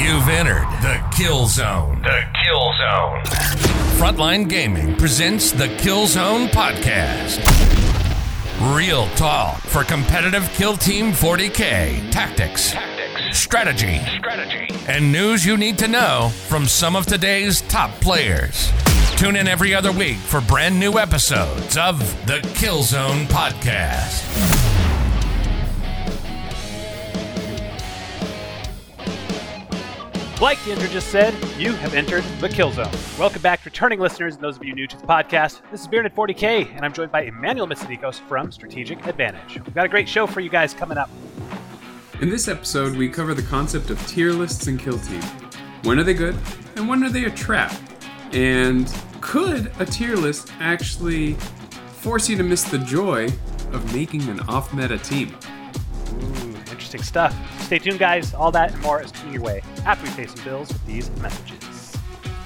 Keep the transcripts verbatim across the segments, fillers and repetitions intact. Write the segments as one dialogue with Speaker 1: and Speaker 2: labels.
Speaker 1: You've entered the Kill Zone. The Kill Zone. Frontline Gaming presents the Kill Zone podcast. Real talk for competitive Kill Team forty K. Tactics, Tactics. Strategy, Strategy, and news you need to know from some of today's top players. Tune in every other week for brand new episodes of the Kill Zone podcast.
Speaker 2: Like the intro just said, you have entered the Kill Zone. Welcome back, returning listeners, and those of you new to the podcast. This is Bearded forty K, and I'm joined by Emmanuel Mitsidikos from Strategic Advantage. We've got a great show for you guys coming up.
Speaker 3: In this episode, we cover the concept of tier lists in Kill Team. When are they good, and when are they a trap? And could a tier list actually force you to miss the joy of making an off-meta team?
Speaker 2: Ooh, interesting stuff. Stay tuned, guys. All that and more is coming your way after we pay some bills with these messages.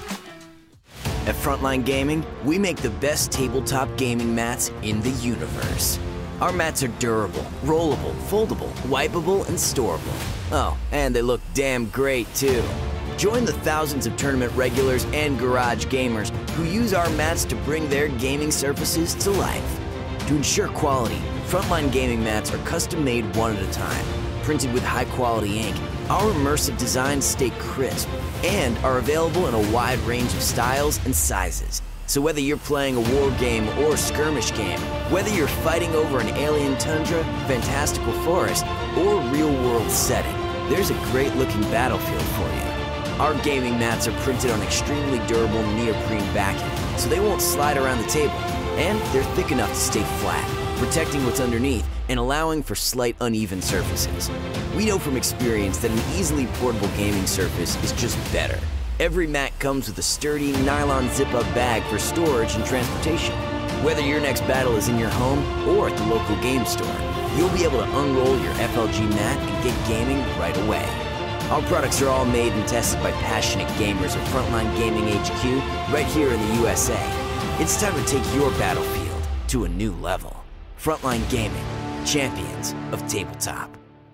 Speaker 4: At Frontline Gaming, we make the best tabletop gaming mats in the universe. Our mats are durable, rollable, foldable, wipeable, and storable. Oh, and they look damn great, too. Join the thousands of tournament regulars and garage gamers who use our mats to bring their gaming surfaces to life. To ensure quality, Frontline Gaming mats are custom-made one at a time. Printed with high-quality ink, our immersive designs stay crisp and are available in a wide range of styles and sizes. So whether you're playing a war game or a skirmish game, whether you're fighting over an alien tundra, fantastical forest, or real-world setting, there's a great-looking battlefield for you. Our gaming mats are printed on extremely durable neoprene backing, so they won't slide around the table, and they're thick enough to stay flat, protecting what's underneath and allowing for slight uneven surfaces. We know from experience that an easily portable gaming surface is just better. Every mat comes with a sturdy nylon zip-up bag for storage and transportation. Whether your next battle is in your home or at the local game store, you'll be able to unroll your F L G mat and get gaming right away. Our products are all made and tested by passionate gamers at Frontline Gaming H Q right here in the U S A. It's time to take your battlefield to a new level. Frontline Gaming, champions of tabletop.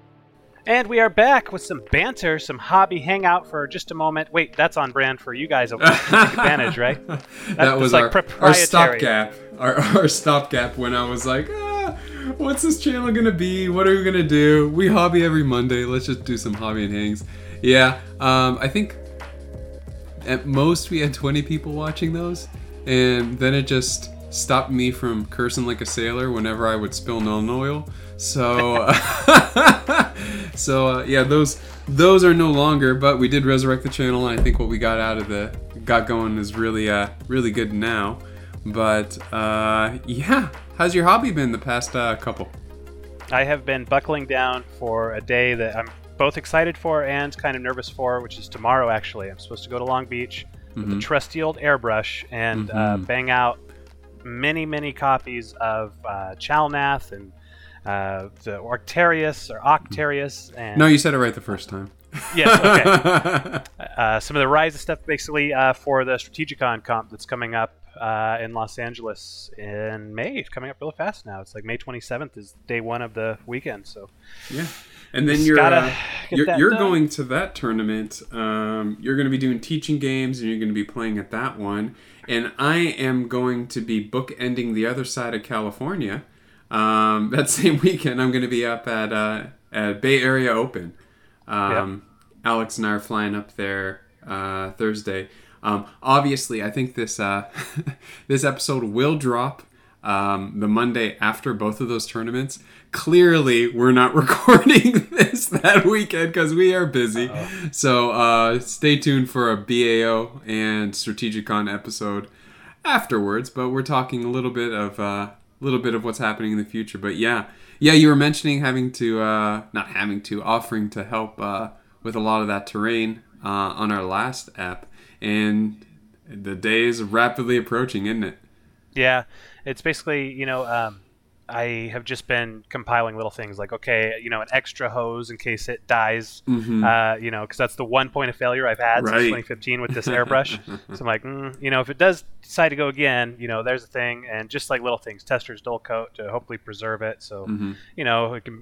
Speaker 2: And we are back with some banter, some hobby hangout for just a moment. Wait, that's on brand for you guys over at Strategic Advantage, right? That,
Speaker 3: that was
Speaker 2: like
Speaker 3: our, our stopgap. Our, our stopgap when I was like, ah, what's this channel going to be? What are we going to do? We hobby every Monday. Let's just do some hobby and hangs. Yeah, um, I think at most we had twenty people watching those. And then it just stopped me from cursing like a sailor whenever I would spill non oil. So, uh, so uh, yeah, those those are no longer. But we did resurrect the channel, and I think what we got out of the got going is really uh really good now. But uh, yeah, how's your hobby been the past uh, couple?
Speaker 2: I have been buckling down for a day that I'm both excited for and kind of nervous for, which is tomorrow. Actually, I'm supposed to go to Long Beach with mm-hmm. a trusty old airbrush and mm-hmm. uh, bang out many, many copies of uh, Chalnath and uh, the Arctarius or Octarius. And
Speaker 3: no, you said it right the first time.
Speaker 2: Yes, okay. uh, some of the Rise of stuff basically uh, for the Strategicon comp that's coming up uh, in Los Angeles in May. It's coming up really fast now. It's like May twenty-seventh is day one of the weekend. So
Speaker 3: yeah. And then you're uh, you're, you're going to that tournament. Um, you're going to be doing teaching games, and you're going to be playing at that one. And I am going to be bookending the other side of California. Um, that same weekend, I'm going to be up at uh, at Bay Area Open. Um, yeah. Alex and I are flying up there uh, Thursday. Um, obviously, I think this uh, this episode will drop um, the Monday after both of those tournaments. Clearly, we're not recording this that weekend because we are busy. Uh-oh. So uh, stay tuned for a B A O and Strategicon episode afterwards. But we're talking a little bit of a uh, little bit of what's happening in the future. But yeah, yeah, you were mentioning having to uh, not having to offering to help uh, with a lot of that terrain uh, on our last app, and the day is rapidly approaching, isn't it?
Speaker 2: Yeah, it's basically you know. Um... I have just been compiling little things like, okay, you know, an extra hose in case it dies, mm-hmm. uh, you know, because that's the one point of failure I've had right. since twenty fifteen with this airbrush. So I'm like, mm, you know, if it does decide to go again, you know, there's a thing. And just like little things, tester's dull coat to hopefully preserve it. So, mm-hmm. you know, it can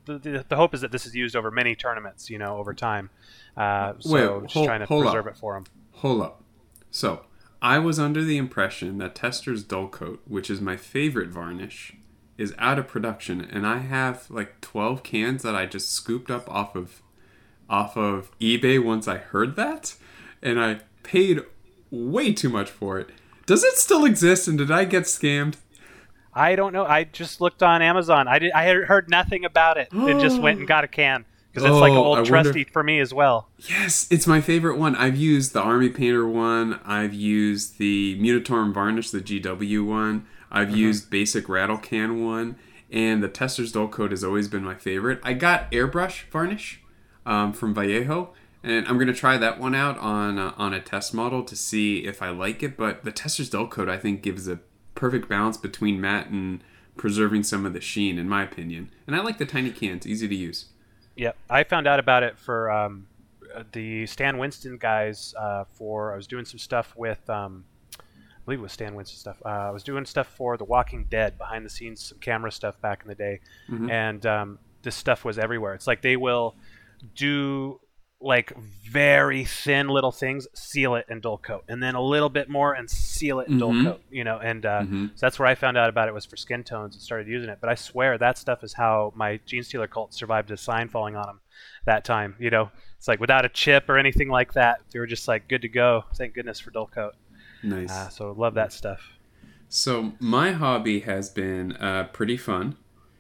Speaker 2: the, the, the hope is that this is used over many tournaments, you know, over time. Uh, so
Speaker 3: Wait,
Speaker 2: just
Speaker 3: hold,
Speaker 2: trying to
Speaker 3: hold
Speaker 2: preserve
Speaker 3: up.
Speaker 2: it for them.
Speaker 3: Hold up. So, I was under the impression that Tester's Dull Coat, which is my favorite varnish, is out of production, and I have like twelve cans that I just scooped up off of off of eBay once I heard that, and I paid way too much for it. Does it still exist, and did I get scammed?
Speaker 2: I don't know. I just looked on Amazon. I did. I had heard nothing about it, and just went and got a can because it's oh, like an old I trusty wonder... for me as well.
Speaker 3: Yes, it's my favorite one. I've used the Army Painter one. I've used the Munitorum Varnish, the G W one. I've mm-hmm. used basic Rattle Can one, and the Tester's Dull Coat has always been my favorite. I got airbrush varnish um, from Vallejo, and I'm going to try that one out on uh, on a test model to see if I like it. But the Tester's Dull Coat, I think, gives a perfect balance between matte and preserving some of the sheen, in my opinion. And I like the tiny cans, easy to use.
Speaker 2: Yeah, I found out about it for um, the Stan Winston guys. Uh, for I was doing some stuff with. Um, I believe it was Stan Winston stuff. Uh, I was doing stuff for The Walking Dead, behind the scenes, some camera stuff back in the day, mm-hmm. and um, this stuff was everywhere. It's like they will do like very thin little things, seal it in dull coat, and then a little bit more and seal it in
Speaker 3: mm-hmm.
Speaker 2: dull coat. You know, and uh,
Speaker 3: mm-hmm.
Speaker 2: so that's where I found out about it, was for skin tones, and started using it. But I swear that stuff is how my Gene Stealer cult survived a sign falling on them that time. You know, it's like without a chip or anything like that, they were just like good to go. Thank goodness for dull coat.
Speaker 3: Nice.
Speaker 2: Uh, so love that stuff.
Speaker 3: So my hobby has been uh, pretty fun.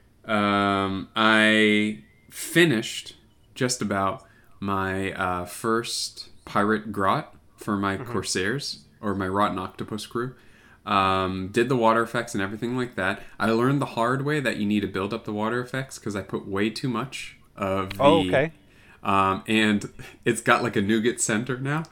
Speaker 3: Um, I finished just about my uh, first pirate grot for my mm-hmm. Corsairs, or my Rotten Octopus crew. Um, did the water effects and everything like that. I learned the hard way that you need to build up the water effects because I put way too much of the...
Speaker 2: Oh, okay.
Speaker 3: Um, and it's got like a nougat center now.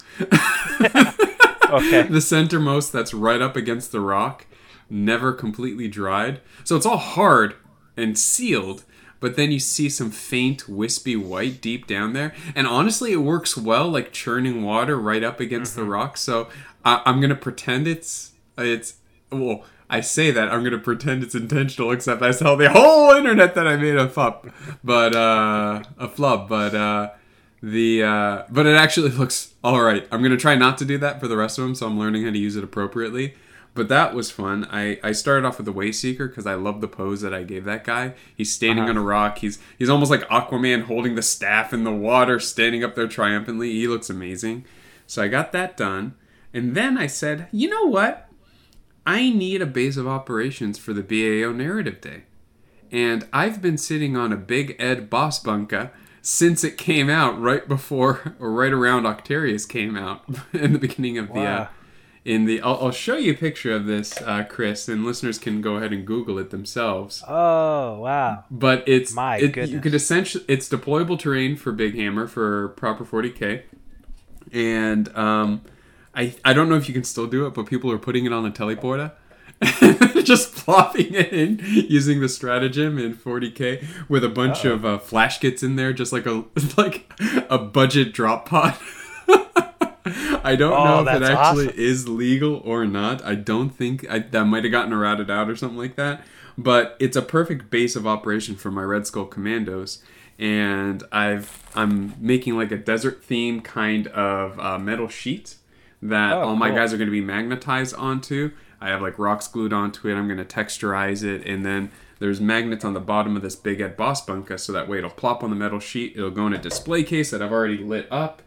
Speaker 2: Okay.
Speaker 3: The centermost that's right up against the rock, never completely dried. So it's all hard and sealed, but then you see some faint wispy white deep down there. And honestly, it works well, like churning water right up against mm-hmm. the rock. So I, I'm going to pretend it's, it's, well, I say that, I'm going to pretend it's intentional, except I tell the whole internet that I made a flub, but, uh, a flub, but, uh, The uh, but it actually looks all right. I'm gonna try not to do that for the rest of them, so I'm learning how to use it appropriately. But that was fun. I, I started off with the Wayseeker because I love the pose that I gave that guy. He's standing uh-huh. on a rock. He's he's almost like Aquaman holding the staff in the water, standing up there triumphantly. He looks amazing. So I got that done, and then I said, you know what? I need a base of operations for the B A O Narrative Day, and I've been sitting on a Big Ed Boss Bunka since it came out, right before or right around Octarius came out in the beginning of the
Speaker 2: wow.
Speaker 3: uh, in the I'll, I'll show you a picture of this, uh, Chris, and listeners can go ahead and Google it themselves.
Speaker 2: Oh wow.
Speaker 3: But it's
Speaker 2: My
Speaker 3: it,
Speaker 2: goodness.
Speaker 3: You could essentially it's deployable terrain for Big Hammer for proper forty K. And um I I don't know if you can still do it, but people are putting it on a teleporter. Just plopping it in using the stratagem in forty K with a bunch Uh-oh. of uh, flash kits in there, just like a like a budget drop pod. I don't
Speaker 2: oh,
Speaker 3: know if it actually
Speaker 2: awesome.
Speaker 3: is legal or not. I don't think I, that might have gotten errated out or something like that. But it's a perfect base of operation for my Red Skull Commandos, and I've I'm making like a desert theme kind of uh, metal sheet that
Speaker 2: oh,
Speaker 3: all my
Speaker 2: cool.
Speaker 3: guys are going to be magnetized onto. I have like rocks glued onto it. I'm going to texturize it, and then there's magnets on the bottom of this Big Ed Boss Bunka, so that way it'll plop on the metal sheet. It'll go in a display case that I've already lit up,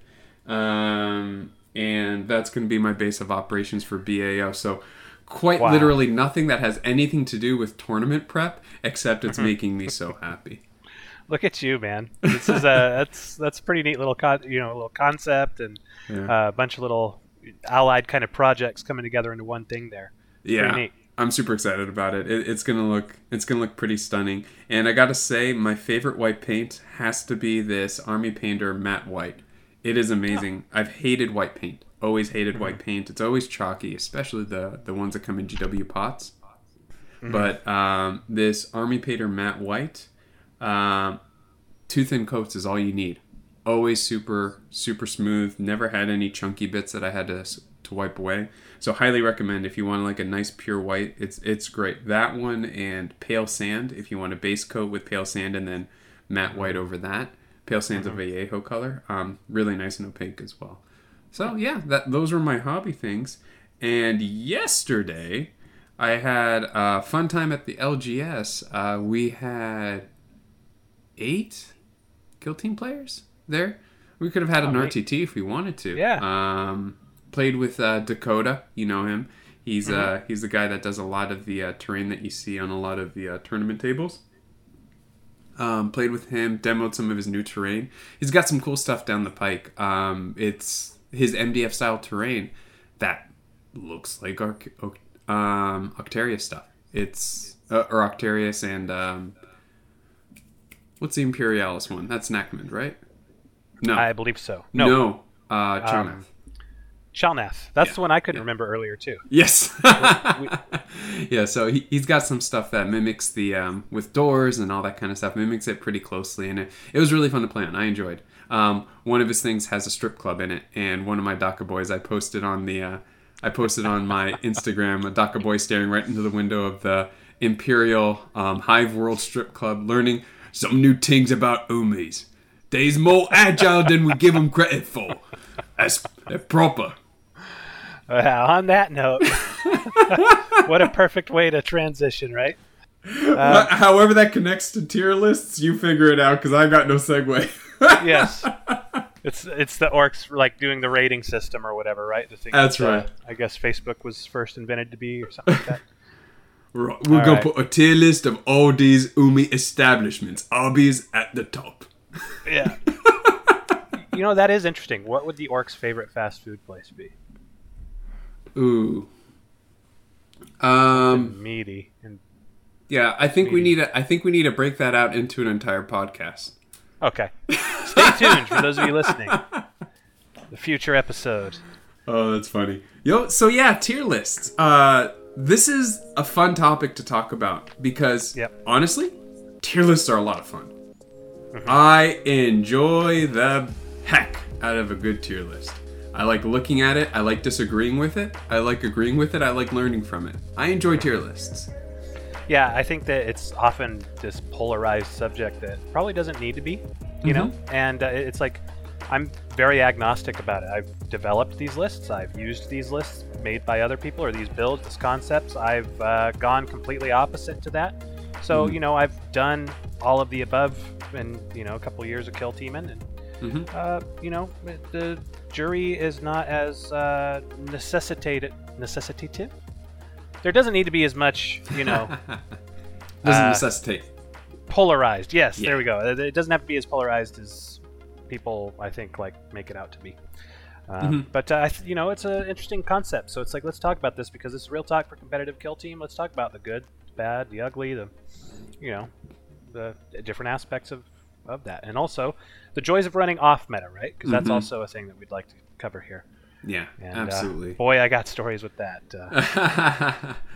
Speaker 3: um, and that's going to be my base of operations for B A O. So quite wow. literally nothing that has anything to do with tournament prep, except it's making me so happy.
Speaker 2: Look at you, man! This is a that's that's a pretty neat little con- you know a little concept and yeah. uh, a bunch of little allied kind of projects coming together into one thing there.
Speaker 3: Yeah, I'm super excited about it. it. It's gonna look, it's gonna look pretty stunning. And I gotta say, my favorite white paint has to be this Army Painter matte white. It is amazing. Oh. I've hated white paint. Always hated mm-hmm. white paint. It's always chalky, especially the the ones that come in G W pots. Mm-hmm. But um, this Army Painter matte white, um, two thin coats is all you need. Always super super smooth. Never had any chunky bits that I had to to wipe away. So highly recommend if you want like a nice pure white. It's it's great. That one and Pale Sand if you want a base coat with Pale Sand and then matte white over that. Pale Sands mm-hmm. of Vallejo color. Um, really nice and opaque as well. So yeah, that those were my hobby things. And yesterday, I had a fun time at the L G S. Uh, we had eight Kill Team players there. We could have had oh, an mate. R T T if we wanted to.
Speaker 2: Yeah.
Speaker 3: Um, played with uh, Dakota. You know him. He's mm-hmm. uh, he's the guy that does a lot of the uh, terrain that you see on a lot of the uh, tournament tables. Um, played with him, demoed some of his new terrain. He's got some cool stuff down the pike. Um, it's his M D F style terrain that looks like Ar- um, Octarius stuff. It's uh, or Octarius and um, what's the Imperialis one? That's Nakmund, right? No,
Speaker 2: I believe so. No,
Speaker 3: no, uh, Chalnath. Um,
Speaker 2: Chalnath. That's
Speaker 3: yeah.
Speaker 2: the one I couldn't
Speaker 3: yeah.
Speaker 2: remember earlier too.
Speaker 3: Yes.
Speaker 2: we, we,
Speaker 3: yeah, so he, he's got some stuff that mimics the, um, with doors and all that kind of stuff, mimics it pretty closely, and it, it was really fun to play on. I enjoyed. Um, one of his things has a strip club in it, and one of my DACA boys, I posted on the, uh, I posted on my Instagram, a DACA boy staring right into the window of the Imperial um, Hive World Strip Club, learning some new things about Umis. They's more agile than we give them credit for. That's proper.
Speaker 2: Well, on that note, what a perfect way to transition, right?
Speaker 3: Um, However that connects to tier lists, you figure it out, because I got no segue.
Speaker 2: Yes. It's it's the orcs like doing the rating system or whatever, right? The thing
Speaker 3: That's
Speaker 2: that,
Speaker 3: right.
Speaker 2: Uh, I guess Facebook was first invented to be or something like that.
Speaker 3: We're, we're going right. to put a tier list of all these Umi establishments. Arby's at the top.
Speaker 2: Yeah. You know, that is interesting. What would the orcs' favorite fast food place be?
Speaker 3: Ooh. Um,
Speaker 2: meaty. And
Speaker 3: yeah, I think
Speaker 2: meaty.
Speaker 3: we need to, I think we need to break that out into an entire podcast.
Speaker 2: Okay. Stay tuned for those of you listening. The future episode.
Speaker 3: Oh, that's funny. Yo, so yeah, tier lists. Uh, this is a fun topic to talk about because,
Speaker 2: yep.
Speaker 3: honestly, tier lists are a lot of fun.
Speaker 2: Mm-hmm.
Speaker 3: I enjoy the heck out of a good tier list. I like looking at it. I like disagreeing with it. I like agreeing with it. I like learning from it. I enjoy tier lists.
Speaker 2: Yeah, I think that it's often this polarized subject that probably doesn't need to be, you mm-hmm. know? And uh, it's like, I'm very agnostic about it. I've developed these lists. I've used these lists made by other people, or these builds, these concepts. I've uh, gone completely opposite to that. So, mm. you know, I've done all of the above in, you know, a couple of years of kill teaming. And, mm-hmm. uh, you know, the jury is not as uh, necessitated, necessitative. There doesn't need to be as much, you know...
Speaker 3: doesn't
Speaker 2: uh,
Speaker 3: necessitate.
Speaker 2: Polarized, yes,
Speaker 3: yeah.
Speaker 2: There we go. It doesn't have to be as polarized as people, I think, like make it out to be. Um, mm-hmm. But, uh, you know, it's an interesting concept. So it's like, let's talk about this because this is real talk for competitive kill team. Let's talk about the good, the bad, the ugly, the, you know, the different aspects of, of that. And also, the joys of running off meta, right? Because that's mm-hmm. also a thing that we'd like to cover here.
Speaker 3: Yeah,
Speaker 2: and,
Speaker 3: absolutely.
Speaker 2: Uh, boy, I got stories with that. Uh.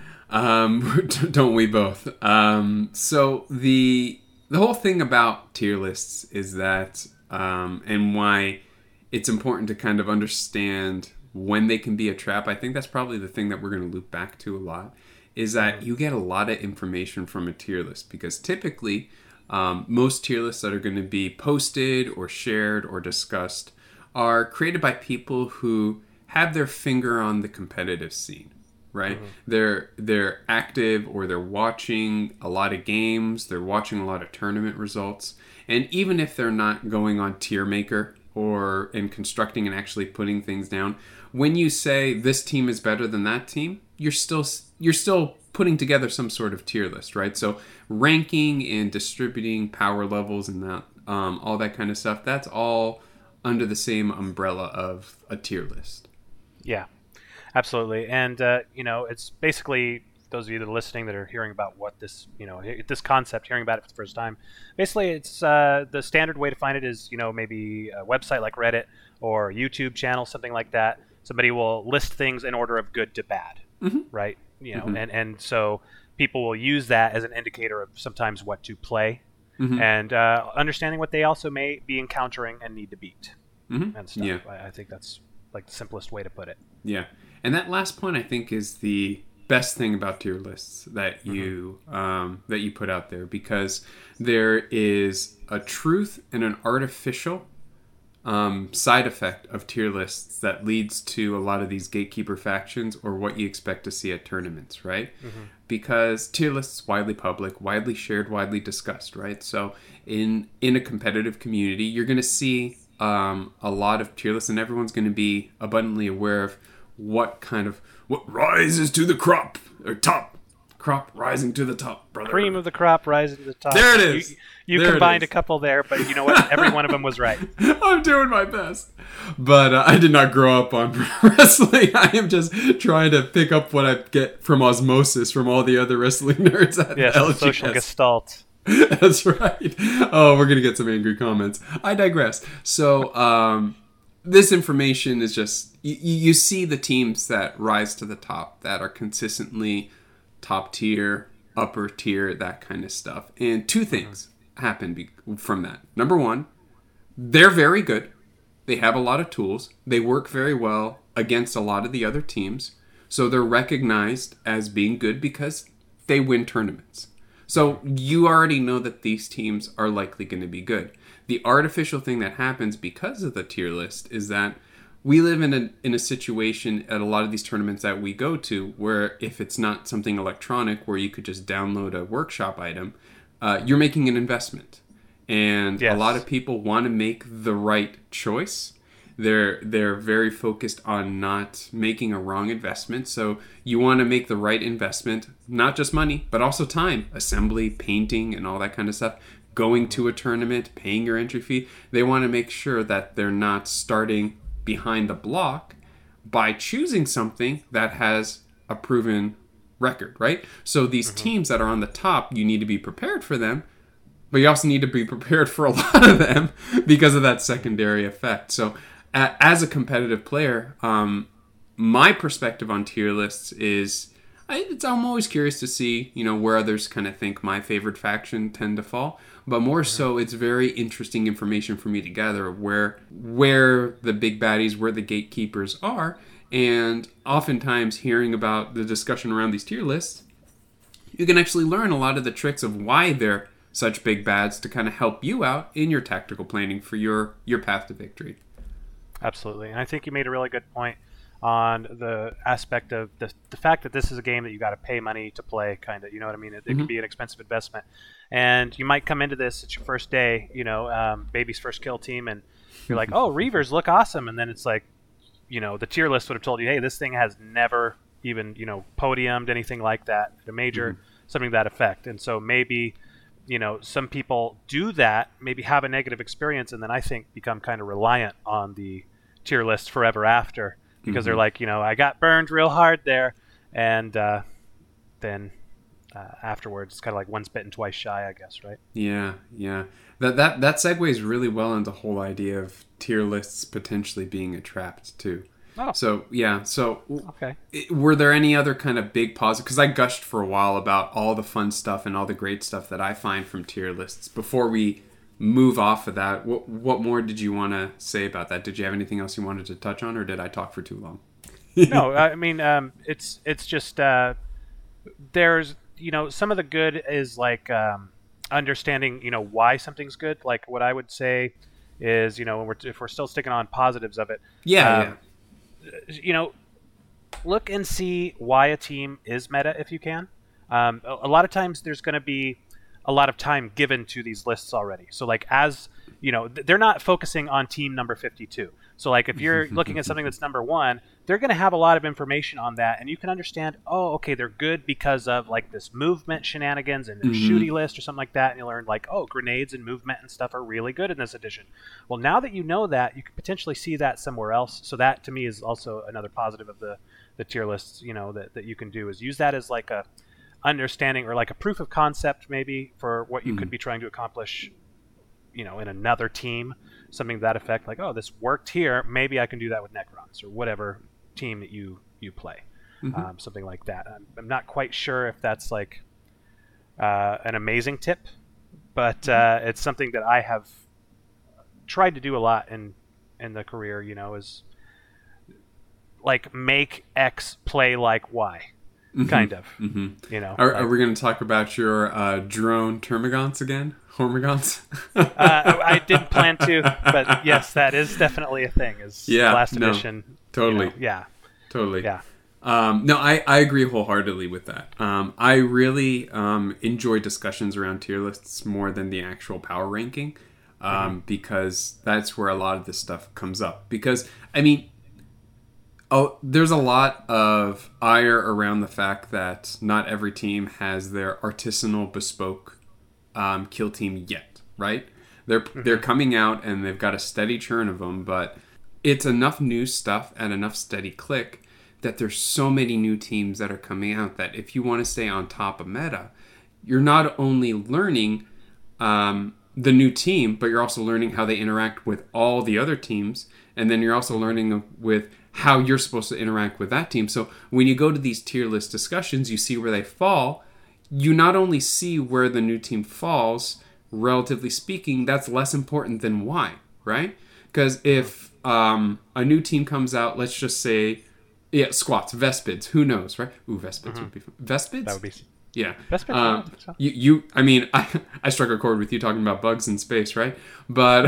Speaker 3: um, don't we both? Um, so the the whole thing about tier lists is that, um, and why it's important to kind of understand when they can be a trap. I think that's probably the thing that we're going to loop back to a lot, is that you get a lot of information from a tier list, because typically um, most tier lists that are going to be posted or shared or discussed are created by people who have their finger on the competitive scene, right? Mm-hmm. They're they're active, or they're watching a lot of games, they're watching a lot of tournament results, and even if they're not going on Tier Maker or in constructing and actually putting things down, when you say this team is better than that team, you're still you're still putting together some sort of tier list, right? So ranking and distributing power levels and that um, all that kind of stuff, that's all under the same umbrella of a tier list.
Speaker 2: Yeah, absolutely. And, uh, you know, it's basically, those of you that are listening that are hearing about what this, you know, this concept, hearing about it for the first time, basically it's uh, the standard way to find it is, you know, maybe a website like Reddit or YouTube channel, something like that. Somebody will list things in order of good to bad, mm-hmm. right? You know, mm-hmm. and, and so people will use that as an indicator of sometimes what to play. Mm-hmm. And uh, understanding what they also may be encountering and need to beat mm-hmm. and stuff.
Speaker 3: Yeah.
Speaker 2: I, I think that's like the simplest way to put it.
Speaker 3: Yeah. And that last point, I think, is the best thing about tier lists that you mm-hmm. um, that you put out there, because there is a truth and an artificial um, side effect of tier lists that leads to a lot of these gatekeeper factions, or what you expect to see at tournaments, right? Mm-hmm. Because tier lists widely public, widely shared, widely discussed, right? So in in a competitive community, you're going to see um, a lot of tier lists, and everyone's going to be abundantly aware of what kind of what rises to the crop or top crop rising to the top, brother.
Speaker 2: Cream of the crop rising to the top.
Speaker 3: There it is.
Speaker 2: You, you
Speaker 3: there
Speaker 2: combined a couple there, but you know what? Every one of them was right.
Speaker 3: I'm doing my best, but uh, I did not grow up on wrestling. I am just trying to pick up what I get from osmosis from all the other wrestling nerds at
Speaker 2: yes,
Speaker 3: L G S.
Speaker 2: Social gestalt.
Speaker 3: That's right. Oh, we're gonna get some angry comments. I digress. So. um This information is just, you, you see the teams that rise to the top, that are consistently top tier, upper tier, that kind of stuff. And two things happen be- from that. Number one, they're very good. They have a lot of tools. They work very well against a lot of the other teams. So they're recognized as being good because they win tournaments. So you already know that these teams are likely going to be good. The artificial thing that happens because of the tier list is that we live in a in a situation at a lot of these tournaments that we go to where if it's not something electronic where you could just download a workshop item, uh, you're making an investment. And yes. a lot of people want to make the right choice. They're they're very focused on not making a wrong investment. So you want to make the right investment, not just money, but also time, assembly, painting, and all that kind of stuff. Going to a tournament, paying your entry fee. They want to make sure that they're not starting behind the block by choosing something that has a proven record, right? So these mm-hmm. teams that are on the top, you need to be prepared for them, but you also need to be prepared for a lot of them because of that secondary effect. So uh, as a competitive player, um, my perspective on tier lists is I, it's, I'm always curious to see, you know, where others kind of think my favorite faction tend to fall. But more mm-hmm. so, it's very interesting information for me to gather where where the big baddies, where the gatekeepers are. And oftentimes hearing about the discussion around these tier lists, you can actually learn a lot of the tricks of why they're such big bads to kind of help you out in your tactical planning for your, your path to victory.
Speaker 2: Absolutely. And I think you made a really good point on the aspect of the, the fact that this is a game that you got to pay money to play, kind of, you know what I mean? It, it mm-hmm. can be an expensive investment. And you might come into this, it's your first day, you know, um, baby's first kill team, and you're like, oh, Reavers look awesome. And then it's like, you know, the tier list would have told you, hey, this thing has never even, you know, podiumed, anything like that, a major, mm-hmm. something to that effect. And so maybe, you know, some people do that, maybe have a negative experience, and then I think become kind of reliant on the tier list forever after. Because mm-hmm. they're like, you know, I got burned real hard there, and uh, then uh, afterwards, it's kind of like once bitten, twice shy, I guess, right?
Speaker 3: Yeah, yeah. That that that segues really well into the whole idea of tier lists potentially being a trap too. Oh. So yeah. So
Speaker 2: okay.
Speaker 3: Were there any other kind of big positives? Because I gushed for a while about all the fun stuff and all the great stuff that I find from tier lists. Before we move off of that, what what more did you want to say about that? Did you have anything else you wanted to touch on, or did I talk for too long?
Speaker 2: No, I mean, um, it's it's just uh, there's, you know, some of the good is like um, understanding, you know, why something's good. Like what I would say is, you know, when we're if we're still sticking on positives of it,
Speaker 3: yeah,
Speaker 2: um, yeah. you know, look and see why a team is meta if you can. Um, a, a lot of times there's going to be a lot of time given to these lists already. So like, as you know, they're not focusing on team number fifty-two. So like if you're looking at something that's number one, they're going to have a lot of information on that, and you can understand, oh, okay, they're good because of like this movement shenanigans and their mm-hmm. shooty list or something like that. And you learn like, oh, grenades and movement and stuff are really good in this edition. Well, now that you know that, you could potentially see that somewhere else. So that to me is also another positive of the, the tier lists, you know, that, that you can do is use that as like a understanding or like a proof of concept maybe for what you mm-hmm. could be trying to accomplish, you know, in another team, something to that effect, like, oh, this worked here, maybe I can do that with Necrons or whatever team that you you play. Mm-hmm. um, something like that. I'm, I'm not quite sure if that's like uh, an amazing tip, but mm-hmm. uh, it's something that I have tried to do a lot in in the career, you know, is like make X play like Y. mm-hmm. kind of. Mm-hmm. You know,
Speaker 3: are,
Speaker 2: like,
Speaker 3: are we going to talk about your uh, drone termagants again? Hormagants?
Speaker 2: uh, I didn't plan to, but yes, that is definitely a thing. Is
Speaker 3: yeah,
Speaker 2: last
Speaker 3: no,
Speaker 2: edition?
Speaker 3: Totally.
Speaker 2: You know, yeah.
Speaker 3: Totally.
Speaker 2: Yeah.
Speaker 3: Um, no, I, I agree wholeheartedly with that. Um, I really um, enjoy discussions around tier lists more than the actual power ranking, um, mm-hmm. because that's where a lot of this stuff comes up. Because, I mean, oh, there's a lot of ire around the fact that not every team has their artisanal, bespoke um, kill team yet, right? They're mm-hmm. they're coming out and they've got a steady churn of them, but it's enough new stuff at enough steady click that there's so many new teams that are coming out that if you want to stay on top of meta, you're not only learning um, the new team, but you're also learning how they interact with all the other teams, and then you're also learning with how you're supposed to interact with that team. So when you go to these tier list discussions, you see where they fall. You not only see where the new team falls, relatively speaking, that's less important than why, right? Because if um, a new team comes out, let's just say, yeah, squats, Vespids, who knows, right? Ooh, Vespids mm-hmm. would be fun. Vespids?
Speaker 2: That would be...
Speaker 3: Yeah.
Speaker 2: Vespids,
Speaker 3: um,
Speaker 2: I think so.
Speaker 3: you, you, I mean, I, I struck a chord with you talking about bugs in space, right? But,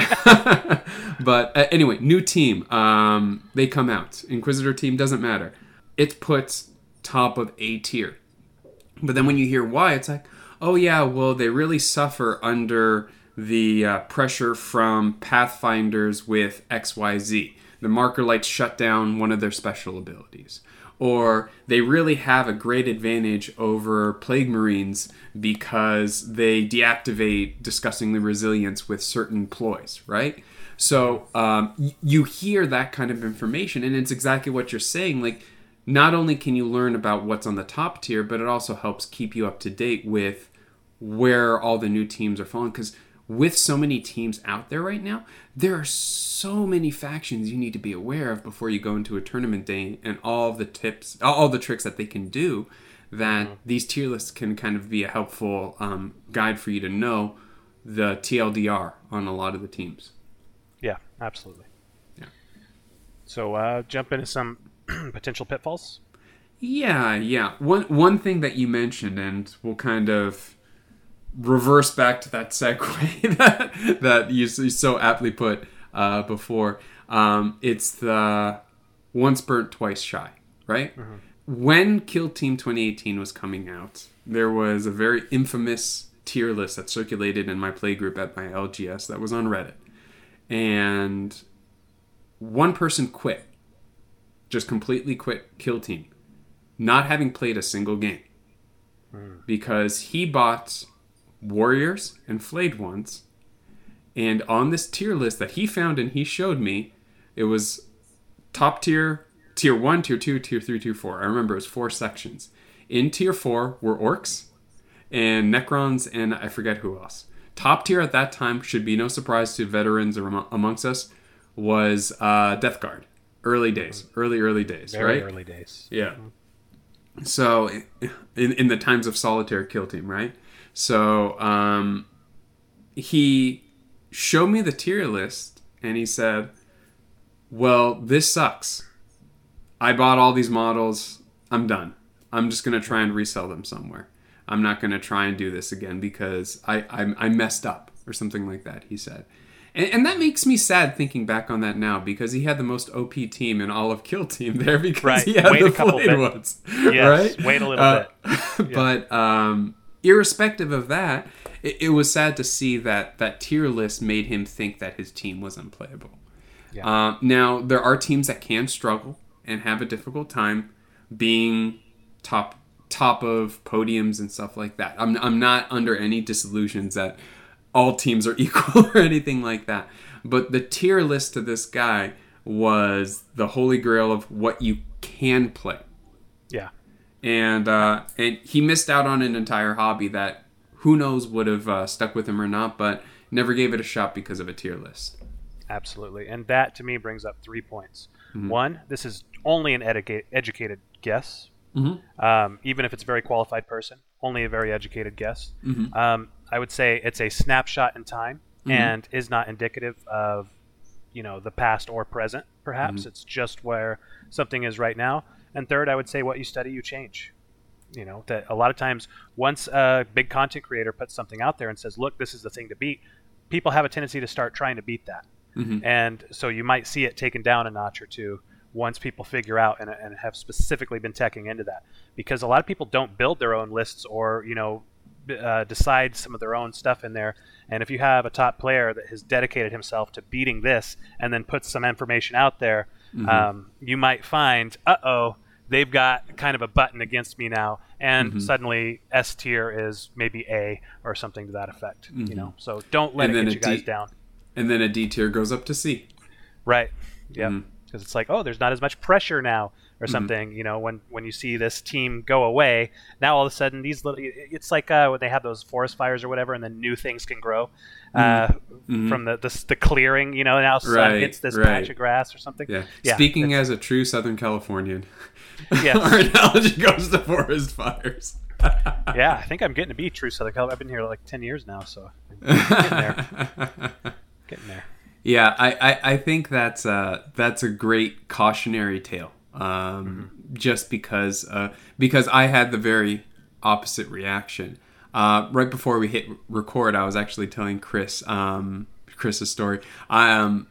Speaker 3: but uh, anyway, new team. Um, they come out. Inquisitor team, doesn't matter. It's put top of A tier. But then when you hear why, it's like, oh yeah, well, they really suffer under the uh, pressure from Pathfinders with X Y Z. The marker lights shut down one of their special abilities. Or they really have a great advantage over Plague Marines because they deactivate Disgustingly Resilience with certain ploys, right? So um, y- you hear that kind of information, and it's exactly what you're saying. Like, not only can you learn about what's on the top tier, but it also helps keep you up to date with where all the new teams are falling. Because with so many teams out there right now, there are so many factions you need to be aware of before you go into a tournament day, and all the tips, all the tricks that they can do, that mm-hmm. these tier lists can kind of be a helpful um, guide for you to know the T L D R on a lot of the teams.
Speaker 2: Yeah, absolutely.
Speaker 3: Yeah.
Speaker 2: So uh, jump into some potential pitfalls.
Speaker 3: Yeah, yeah. One one thing that you mentioned, and we'll kind of reverse back to that segue that that you, you so aptly put uh, before. Um, it's the once burnt, twice shy, right? Mm-hmm. When Kill Team twenty eighteen was coming out, there was a very infamous tier list that circulated in my play group at my L G S that was on Reddit. And one person quit. Just completely quit Kill Team, not having played a single game. Mm. Because he bought Warriors and Flayed Ones, and on this tier list that he found and he showed me, it was top tier, tier one, tier two, tier three, tier four. I remember it was four sections. In tier four were Orcs and Necrons and I forget who else. Top tier at that time, should be no surprise to veterans or amongst us, was uh, Death Guard. Early days, early, early days,
Speaker 2: Very
Speaker 3: right?
Speaker 2: early days.
Speaker 3: Yeah. So, in, in the times of solitaire Kill Team, right? So, um, he showed me the tier list, and he said, well, this sucks. I bought all these models. I'm done. I'm just going to try and resell them somewhere. I'm not going to try and do this again because I, I, I messed up, or something like that, he said. And, and that makes me sad thinking back on that now, because he had the most O P team in all of Kill Team there because
Speaker 2: right.
Speaker 3: he had
Speaker 2: wait
Speaker 3: the
Speaker 2: a couple
Speaker 3: Flayed
Speaker 2: bit.
Speaker 3: Ones.
Speaker 2: Yes,
Speaker 3: right?
Speaker 2: wait a little
Speaker 3: uh,
Speaker 2: bit. Yeah.
Speaker 3: But um, irrespective of that, it, it was sad to see that that tier list made him think that his team was unplayable. Yeah. Uh, now, there are teams that can struggle and have a difficult time being top top of podiums and stuff like that. I'm I'm not under any disillusions that all teams are equal or anything like that. But the tier list to this guy was the holy grail of what you can play.
Speaker 2: Yeah.
Speaker 3: And uh, and he missed out on an entire hobby that who knows would have uh, stuck with him or not, but never gave it a shot because of a tier list.
Speaker 2: Absolutely. And that, to me, brings up three points.
Speaker 3: Mm-hmm. One,
Speaker 2: this is only an educa- educated guess.
Speaker 3: Mm-hmm.
Speaker 2: Um, even if it's a very qualified person, only a very educated guess.
Speaker 3: Mm-hmm.
Speaker 2: Um, I would say it's a snapshot in time
Speaker 3: mm-hmm.
Speaker 2: and is not indicative of, you know, the past or present, perhaps. Mm-hmm. It's just where something is right now. And third, I would say what you study, you change. you know, that a lot of times once a big content creator puts something out there and says, look, this is the thing to beat, people have a tendency to start trying to beat that. Mm-hmm. And so you might see it taken down a notch or two once people figure out and, and have specifically been teching into that, because a lot of people don't build their own lists or, you know, uh, decide some of their own stuff in there. And if you have a top player that has dedicated himself to beating this and then puts some information out there, mm-hmm. um, you might find, uh-oh, they've got kind of a button against me now, and mm-hmm. suddenly S tier is maybe A or something to that effect. Mm-hmm. You know, so don't let and it get you guys D- down.
Speaker 3: And then a D tier goes up to C.
Speaker 2: Right. Yep. Mm-hmm. Because it's like, oh, there's not as much pressure now or something. Mm-hmm. You know, when, when you see this team go away, now all of a sudden these little, it's like uh, when they have those forest fires or whatever, and then new things can grow uh, mm-hmm. from the, the the clearing. You know, now sun right, hits this right. patch of grass or something.
Speaker 3: Yeah. yeah Speaking as a true Southern Californian, yes. our analogy goes to forest fires.
Speaker 2: Yeah, I think I'm getting to be true Southern California. I've been here like ten years now, so I'm getting there. Getting there.
Speaker 3: Yeah, I, I, I think that's uh that's a great cautionary tale. Um, mm-hmm. Just because uh, because I had the very opposite reaction. Uh, right before we hit record, I was actually telling Chris um, Chris's story. I um,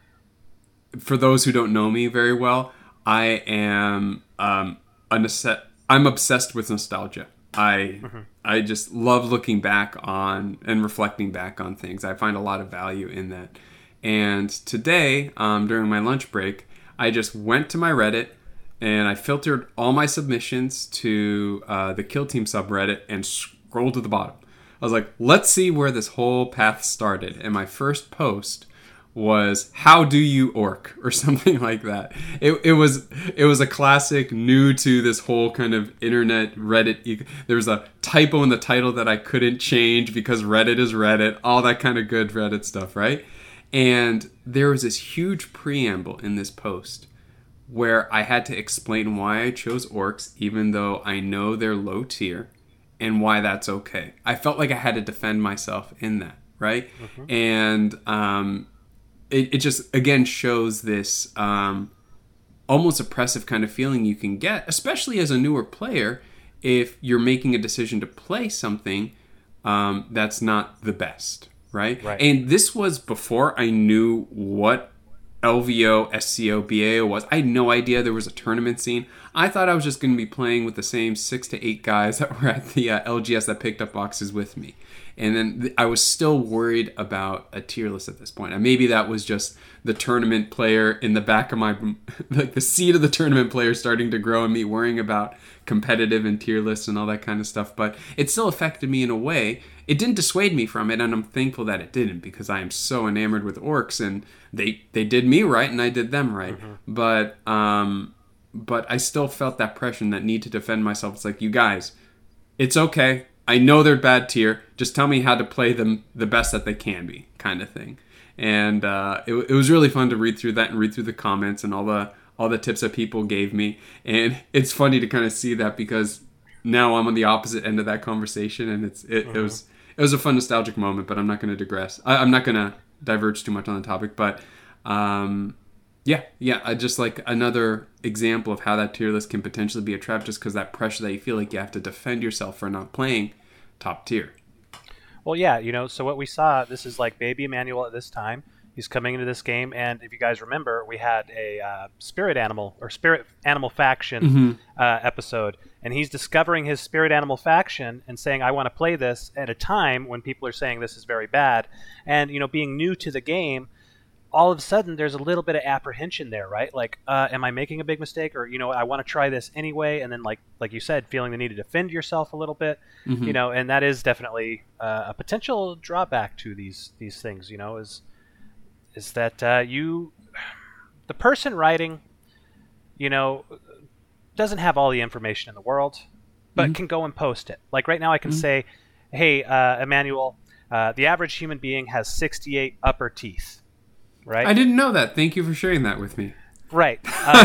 Speaker 3: for those who don't know me very well, I am um, a nece- I'm obsessed with nostalgia. I mm-hmm. I just love looking back on and reflecting back on things. I find a lot of value in that. And today, um, during my lunch break, I just went to my Reddit and I filtered all my submissions to uh, the Kill Team subreddit and scrolled to the bottom. I was like, let's see where this whole path started. And my first post was, "How do you orc?" or something like that. It, it was it was a classic, new to this whole kind of internet Reddit. There was a typo in the title that I couldn't change because Reddit is Reddit. All that kind of good Reddit stuff, right? And there was this huge preamble in this post where I had to explain why I chose orcs, even though I know they're low tier, and why that's okay. I felt like I had to defend myself in that, right? Mm-hmm. And um, it, it just, again, shows this um, almost oppressive kind of feeling you can get, especially as a newer player, if you're making a decision to play something um, that's not the best. Right? right? And this was before I knew what L V O, S C O, B A O was. I had no idea there was a tournament scene. I thought I was just going to be playing with the same six to eight guys that were at the uh, L G S that picked up boxes with me. And then th- I was still worried about a tier list at this point. And maybe that was just the tournament player in the back of my, like the seed of the tournament player starting to grow and me worrying about competitive and tier lists and all that kind of stuff. But it still affected me in a way. It didn't dissuade me from it, and I'm thankful that it didn't, because I am so enamored with orcs, and they they did me right, and I did them right. Mm-hmm. But um, but I still felt that pressure, that need to defend myself. It's like, you guys, it's okay. I know they're bad tier. Just tell me how to play them the best that they can be, kind of thing. And uh, it, it was really fun to read through that and read through the comments and all the all the tips that people gave me. And it's funny to kind of see that, because now I'm on the opposite end of that conversation, and it's it, mm-hmm. it was. It was a fun nostalgic moment, but I'm not going to digress. I, I'm not going to diverge too much on the topic, but um, yeah, yeah, I just like another example of how that tier list can potentially be a trap, just because that pressure that you feel like you have to defend yourself for not playing top tier.
Speaker 2: Well, yeah, you know, so what we saw, this is like baby Emmanuel at this time. He's coming into this game, and if you guys remember, we had a uh, spirit animal or spirit animal faction mm-hmm. uh, episode, and he's discovering his spirit animal faction and saying, I want to play this at a time when people are saying this is very bad. And, you know, being new to the game, all of a sudden there's a little bit of apprehension there, right? Like, uh, am I making a big mistake? Or, you know, I want to try this anyway. And then, like like you said, feeling the need to defend yourself a little bit, mm-hmm. you know, and that is definitely uh, a potential drawback to these these things, you know, is... is that uh, you, the person writing, you know, doesn't have all the information in the world, but mm-hmm. can go and post it. Like right now I can mm-hmm. say, hey, uh, Emmanuel, uh, the average human being has sixty-eight upper teeth, right?
Speaker 3: I didn't know that. Thank you for sharing that with me.
Speaker 2: Right.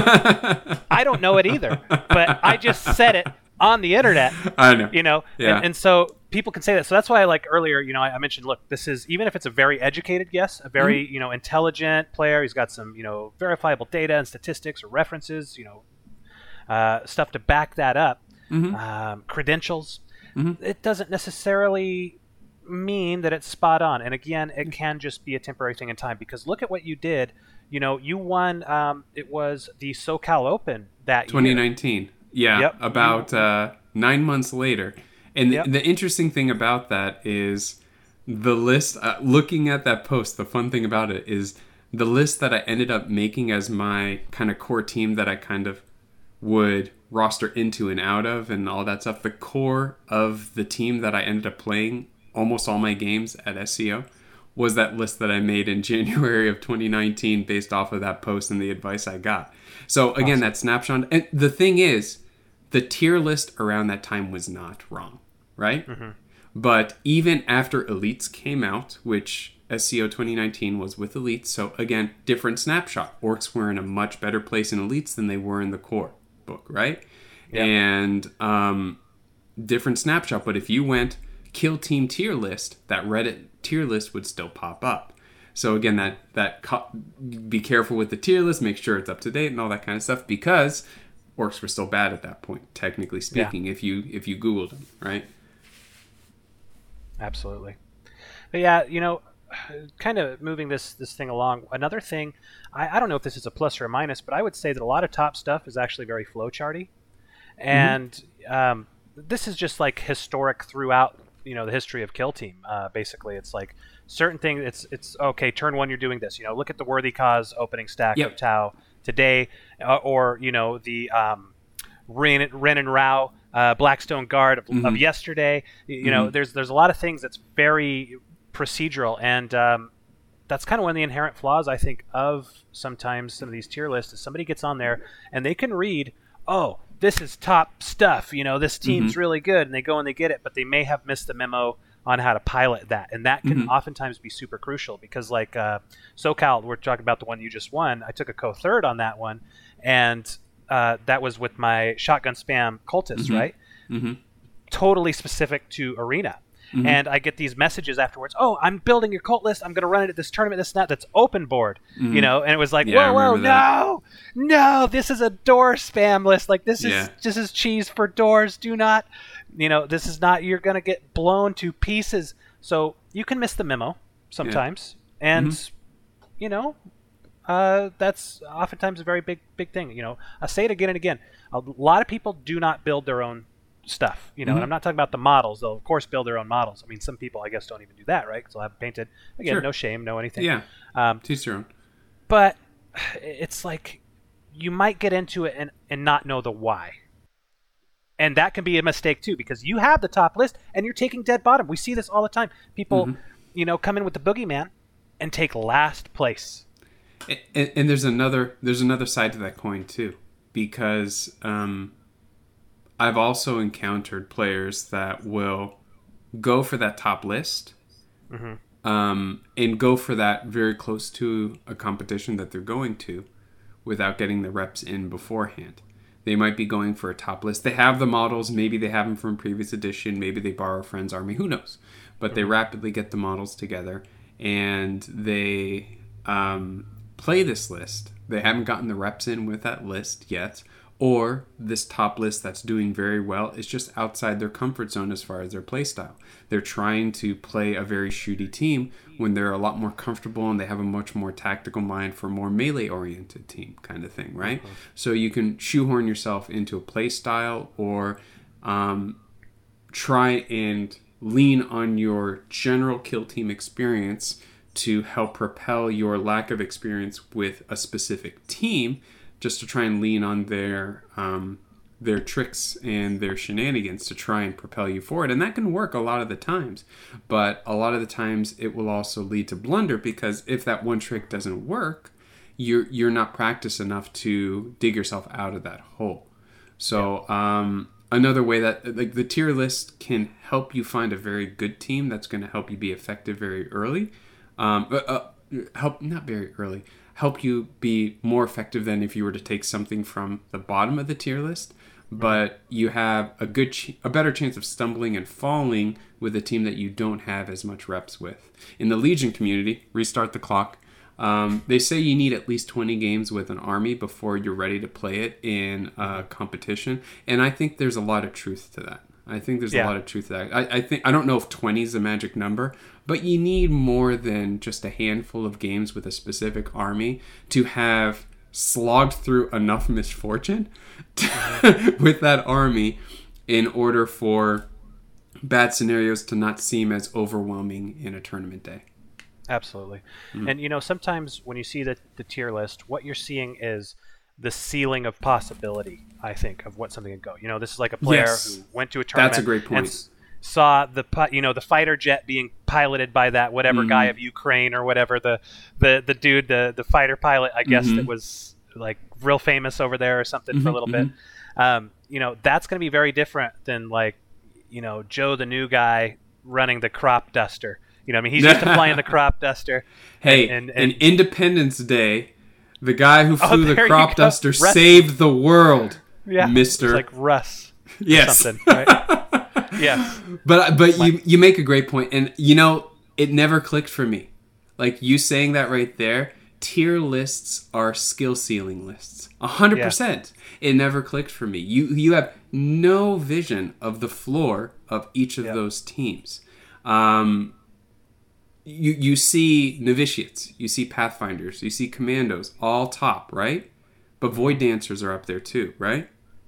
Speaker 2: Um, I don't know it either, but I just said it on the internet.
Speaker 3: I know.
Speaker 2: You know,
Speaker 3: yeah.
Speaker 2: and, and so people can say that. So that's why, like earlier, you know, I, I mentioned, look, this is, even if it's a very educated guess, a very, mm-hmm. you know, intelligent player, he's got some, you know, verifiable data and statistics or references, you know, uh, stuff to back that up. mm-hmm. um, credentials. Mm-hmm. It doesn't necessarily mean that it's spot on. And again, it can just be a temporary thing in time, because look at what you did. You know, you won, um, it was the SoCal Open that
Speaker 3: twenty nineteen.
Speaker 2: year.
Speaker 3: Yeah,
Speaker 2: yep.
Speaker 3: about uh, nine months later. And
Speaker 2: yep.
Speaker 3: the, the interesting thing about that is the list, uh, looking at that post, the fun thing about it is the list that I ended up making as my kind of core team that I kind of would roster into and out of and all that stuff. The core of the team that I ended up playing almost all my games at S C O was that list that I made in January of twenty nineteen based off of that post and the advice I got. So again, awesome. That snapshot. And the thing is, the tier list around that time was not wrong, right? Mm-hmm. But even after Elites came out, which S C O twenty nineteen was with Elites, so again, different snapshot. Orcs were in a much better place in Elites than they were in the core book, right? Yep. And um, different snapshot. But if you went kill team tier list, that Reddit tier list would still pop up. So again, that that co- be careful with the tier list, make sure it's up to date and all that kind of stuff, because orcs were still bad at that point, technically speaking, yeah. if you if you Googled them, right?
Speaker 2: Absolutely. But yeah, you know, kind of moving this this thing along, another thing, I, I don't know if this is a plus or a minus, but I would say that a lot of top stuff is actually very flowcharty. And mm-hmm. um, this is just like historic throughout, you know, the history of Kill Team. Uh, basically, it's like certain things, it's, it's okay, turn one, you're doing this. You know, look at the Worthy Cause opening stack yep. of Tau today, uh, or, you know, the um, Ren, Ren and Rao uh, Blackstone Guard of, mm-hmm. of yesterday. You, you mm-hmm. know, there's there's a lot of things that's very procedural, and um, that's kind of one of the inherent flaws, I think, of sometimes some of these tier lists is somebody gets on there and they can read, oh, this is top stuff, you know, this team's mm-hmm. really good, and they go and they get it, but they may have missed the memo on how to pilot that, and that can mm-hmm. oftentimes be super crucial, because like uh, SoCal, we're talking about the one you just won, I took a co-third on that one, and uh, that was with my shotgun spam cultists, mm-hmm. right? Mm-hmm. Totally specific to Arena. Mm-hmm. And I get these messages afterwards, oh, I'm building your cult list, I'm going to run it at this tournament, this and that, that's open board, mm-hmm. you know, and it was like, yeah, whoa, whoa, no, no, this is a door spam list, like this yeah. is this is cheese for doors, do not, you know, this is not, you're going to get blown to pieces. So you can miss the memo sometimes, yeah. and, mm-hmm. you know, uh, that's oftentimes a very big, big thing, you know. I say it again and again, a lot of people do not build their own stuff, you know, mm-hmm. and I'm not talking about the models. They'll of course build their own models. I mean, some people I guess don't even do that, right? Because they'll have it painted. Again,
Speaker 3: sure.
Speaker 2: no shame, no anything.
Speaker 3: Yeah, um, teach their own.
Speaker 2: But it's like you might get into it and, and not know the why. And that can be a mistake too, because you have the top list and you're taking dead bottom. We see this all the time. People, mm-hmm. you know, come in with the boogeyman and take last place.
Speaker 3: And, and, and there's another there's another side to that coin too, because um, I've also encountered players that will go for that top list mm-hmm. um, and go for that very close to a competition that they're going to without getting the reps in beforehand. They might be going for a top list. They have the models. Maybe they have them from previous edition. Maybe they borrow a friend's army. Who knows? But mm-hmm. they rapidly get the models together and they um, play this list. They haven't gotten the reps in with that list yet. Or this top list that's doing very well is just outside their comfort zone as far as their play style. They're trying to play a very shooty team when they're a lot more comfortable and they have a much more tactical mind for a more melee-oriented team kind of thing, right? Mm-hmm. So you can shoehorn yourself into a play style or um, try and lean on your general kill team experience to help propel your lack of experience with a specific team, just to try and lean on their um, their tricks and their shenanigans to try and propel you forward. And that can work a lot of the times. But a lot of the times it will also lead to blunder, because if that one trick doesn't work, you're, you're not practiced enough to dig yourself out of that hole. So um, another way that like the tier list can help you find a very good team that's going to help you be effective very early. Um, uh, help not very early. help you be more effective than if you were to take something from the bottom of the tier list, but you have a good, ch- a better chance of stumbling and falling with a team that you don't have as much reps with. In the Legion community, Restart the Clock, Um, they say you need at least twenty games with an army before you're ready to play it in a competition. And I think there's a lot of truth to that. I think there's yeah. a lot of truth to that. I, I think I don't know if twenty is the magic number, but you need more than just a handful of games with a specific army to have slogged through enough misfortune to, with that army in order for bad scenarios to not seem as overwhelming in a tournament day.
Speaker 2: Absolutely. Mm-hmm. And, you know, sometimes when you see the, the tier list, what you're seeing is the ceiling of possibility, I think, of what something could go. You know, this is like a player yes. who went to a tournament.
Speaker 3: That's a great point.
Speaker 2: And s- saw the, you know, the fighter jet being piloted by that whatever mm-hmm. guy of Ukraine or whatever, the, the, the dude, the, the fighter pilot, I guess, mm-hmm. that was like real famous over there or something mm-hmm. for a little mm-hmm. bit. Um, you know, that's going to be very different than like, you know, Joe, the new guy running the crop duster. You know, I mean, he's used to flying the crop duster.
Speaker 3: Hey,
Speaker 2: and, and,
Speaker 3: and Independence Day, the guy who flew
Speaker 2: oh,
Speaker 3: the crop duster
Speaker 2: Russ.
Speaker 3: saved the world.
Speaker 2: Yeah,
Speaker 3: Mister
Speaker 2: It's like Russ.
Speaker 3: Yes.
Speaker 2: Or something, right? Yes.
Speaker 3: But but you you make a great point, and you know it never clicked for me. Like you saying that right there, tier lists are skill ceiling lists. A hundred percent. It never clicked for me. You you have no vision of the floor of each of yep. those teams. Um. You you see novitiates, you see pathfinders, you see commandos, all top, right? But void dancers are up there too, right?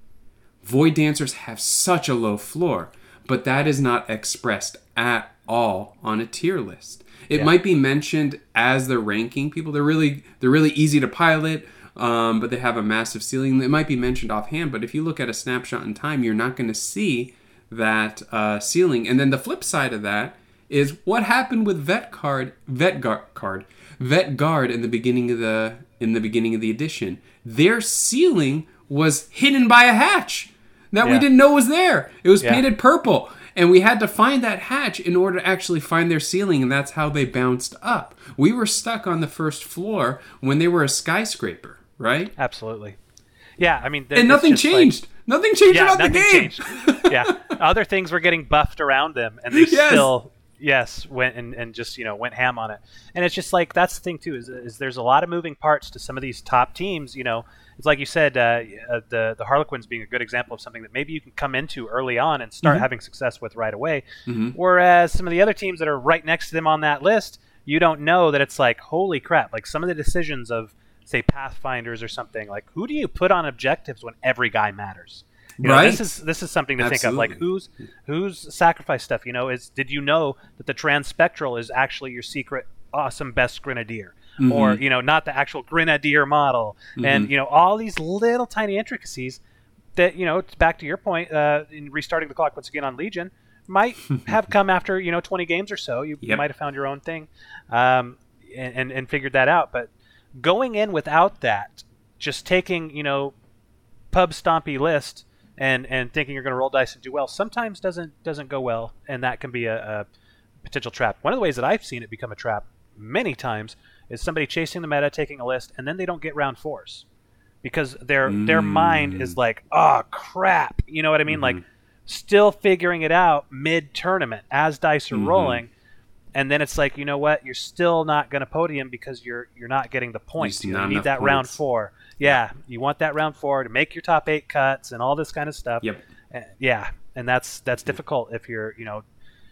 Speaker 3: Void dancers have such a low floor, but that is not expressed at all on a tier list. It yeah. might be mentioned as they're ranking people. They're really they're really easy to pilot, um, but they have a massive ceiling. It might be mentioned offhand, but if you look at a snapshot in time, you're not going to see that uh, ceiling. And then the flip side of that is what happened with Vet Card, Vet Guard, card, Vet Guard in the beginning of the in the beginning of the edition. Their ceiling was hidden by a hatch that yeah. we didn't know was there. It was yeah. painted purple, and we had to find that hatch in order to actually find their ceiling, and that's how they bounced up. We were stuck on the first floor when they were a skyscraper, right?
Speaker 2: Absolutely. Yeah, I mean,
Speaker 3: and nothing changed. Like, nothing changed
Speaker 2: yeah,
Speaker 3: about
Speaker 2: nothing
Speaker 3: the game.
Speaker 2: Changed. Yeah, other things were getting buffed around them, and they yes. still. Yes, went and, and just, you know, went ham on it. And it's just like, that's the thing too, is, is there's a lot of moving parts to some of these top teams. You know, it's like you said, uh, uh, the the Harlequins being a good example of something that maybe you can come into early on and start mm-hmm. having success with right away. Mm-hmm. Whereas some of the other teams that are right next to them on that list, you don't know that it's like, holy crap, like some of the decisions of, say, Pathfinders or something, like who do you put on objectives when every guy matters? You know,
Speaker 3: right.
Speaker 2: This is this is something to Absolutely. think of. Like who's who's sacrifice stuff. You know, is did you know that the Transspectral is actually your secret awesome best Grenadier, mm-hmm. or you know, not the actual Grenadier model, mm-hmm. and you know, all these little tiny intricacies that, you know, back to your point, uh, in restarting the clock once again on Legion, might have come after, you know, twenty games or so. You, yep. you might have found your own thing, um, and, and and figured that out. But going in without that, just taking, you know, pub stompy list. And and thinking you're going to roll dice and do well sometimes doesn't doesn't go well, and that can be a, a potential trap. One of the ways that I've seen it become a trap many times is somebody chasing the meta, taking a list, and then they don't get round fours because their mm. their mind is like, oh crap, you know what I mean? Mm-hmm. Like still figuring it out mid tournament as dice are mm-hmm. rolling, and then it's like, you know what? You're still not going to podium because you're you're not getting the points. You need that points. round four. Yeah, you want that round four to make your top eight cuts and all this kind of stuff.
Speaker 3: Yep.
Speaker 2: Uh, yeah, and that's that's difficult if you're, you know,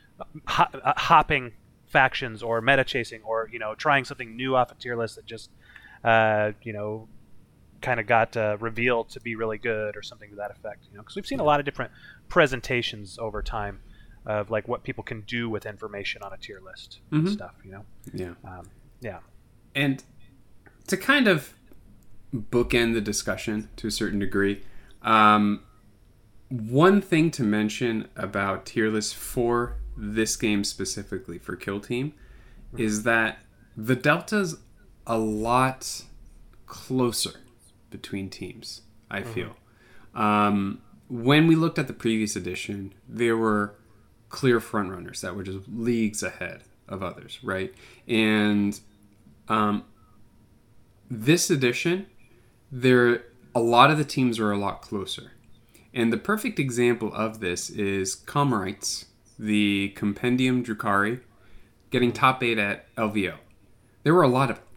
Speaker 2: ho- uh, hopping factions or meta chasing or, you know, trying something new off a tier list that just, uh, you know, kind of got uh, revealed to be really good or something to that effect. You know, because we've seen a lot of different presentations over time of like what people can do with information on a tier list mm-hmm. and stuff. You know.
Speaker 3: Yeah.
Speaker 2: Um, yeah.
Speaker 3: And to kind of bookend the discussion to a certain degree, um, one thing to mention about tier lists for this game specifically for Kill Team mm-hmm. is that the delta's a lot closer between teams, I mm-hmm. feel. Um, when we looked at the previous edition, there were clear frontrunners that were just leagues ahead of others, right? And um, this edition, there a lot of the teams are a lot closer. And the perfect example of this is Comorites, the Compendium Drukhari, getting top eight at L V O. There were a lot of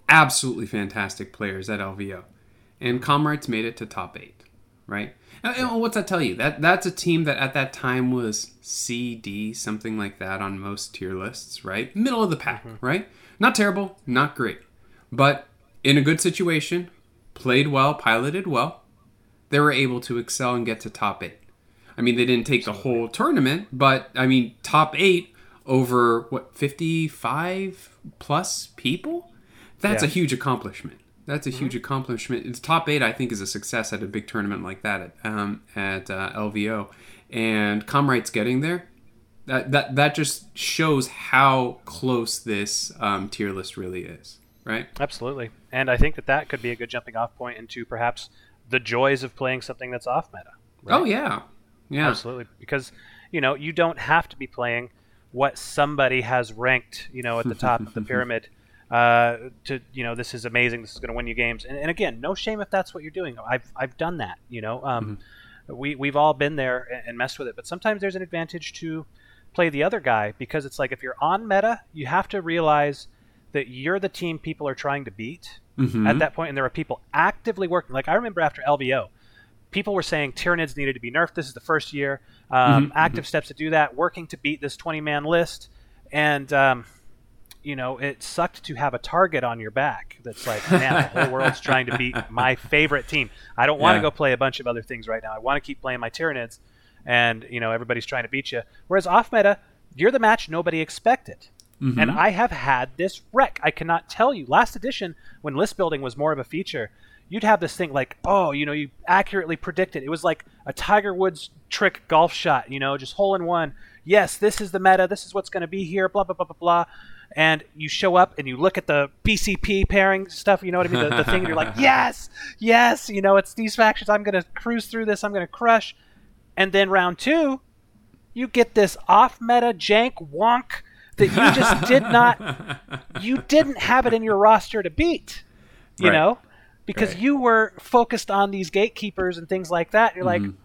Speaker 3: absolutely fantastic players at L V O. And Comrades made it to top eight, right? And, and what's that tell you? That That's a team that at that time was C, D, something like that on most tier lists, right? Middle of the pack, mm-hmm. right? Not terrible, not great. But in a good situation, played well, piloted well, they were able to excel and get to top eight. I mean, they didn't take the whole tournament, but, I mean, top eight over, what, fifty-five plus people? That's yeah. a huge accomplishment. That's a mm-hmm. huge accomplishment. It's top eight, I think, is a success at a big tournament like that at, um, at uh, L V O. And Comrades getting there, that, that, that just shows how close this um, tier list really is, right?
Speaker 2: Absolutely. And I think that that could be a good jumping off point into perhaps the joys of playing something that's off meta. Right?
Speaker 3: Oh, yeah. Yeah.
Speaker 2: Absolutely. Because, you know, you don't have to be playing what somebody has ranked, you know, at the top of the pyramid uh, to, you know, this is amazing. This is going to win you games. And, and again, no shame if that's what you're doing. I've I've done that, you know. Um, mm-hmm. we, we've all been there and, and messed with it. But sometimes there's an advantage to play the other guy because it's like if you're on meta, you have to realize that you're the team people are trying to beat mm-hmm. at that point. And there are people actively working. Like I remember after L V O, people were saying Tyranids needed to be nerfed. This is the first year. Um, mm-hmm. Active mm-hmm. steps to do that, working to beat this twenty-man list. And, um, you know, it sucked to have a target on your back that's like, man, the whole world's trying to beat my favorite team. I don't want to yeah. go play a bunch of other things right now. I want to keep playing my Tyranids. And, you know, everybody's trying to beat you. Whereas off meta, you're the match nobody expected. Mm-hmm. And I have had this wreck. I cannot tell you. Last edition, when list building was more of a feature, you'd have this thing like, oh, you know, you accurately predicted. It was like a Tiger Woods trick golf shot, you know, just hole in one. Yes, this is the meta. This is what's going to be here, blah, blah, blah, blah, blah. And you show up and you look at the B C P pairing stuff, you know what I mean? The, the thing, and you're like, yes, yes, you know, it's these factions. I'm going to cruise through this. I'm going to crush. And then round two, you get this off-meta jank wonk that you just did not, you didn't have it in your roster to beat, you right. know? Because right. you were focused on these gatekeepers and things like that. You're mm-hmm. like,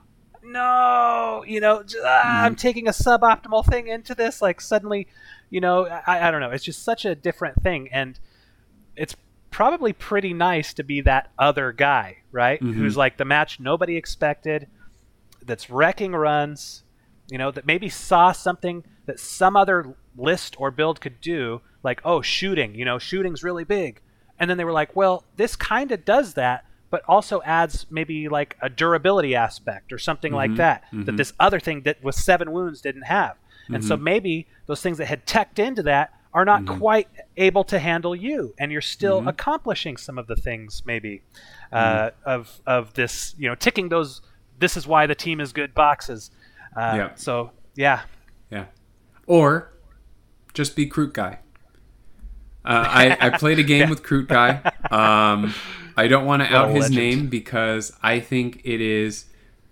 Speaker 2: no, you know, just, ah, mm-hmm. I'm taking a suboptimal thing into this. Like suddenly, you know, I, I don't know. It's just such a different thing. And it's probably pretty nice to be that other guy, right? Mm-hmm. Who's like the match nobody expected, that's wrecking runs, you know, that maybe saw something that some other list or build could do. Like, oh, shooting, you know, shooting's really big. And then they were like, well, this kind of does that, but also adds maybe like a durability aspect or something mm-hmm, like that, mm-hmm. that this other thing that with seven wounds didn't have. And mm-hmm. so maybe those things that had teched into that are not mm-hmm. quite able to handle you. And you're still mm-hmm. accomplishing some of the things maybe uh, mm-hmm. of of this, you know, ticking those, this is why the team is good boxes. Uh, yeah. So, yeah.
Speaker 3: Yeah. Or just be Kroot Guy. Uh, I, I played a game yeah. with Kroot Guy. Um, I don't want to out his legend. name because I think it is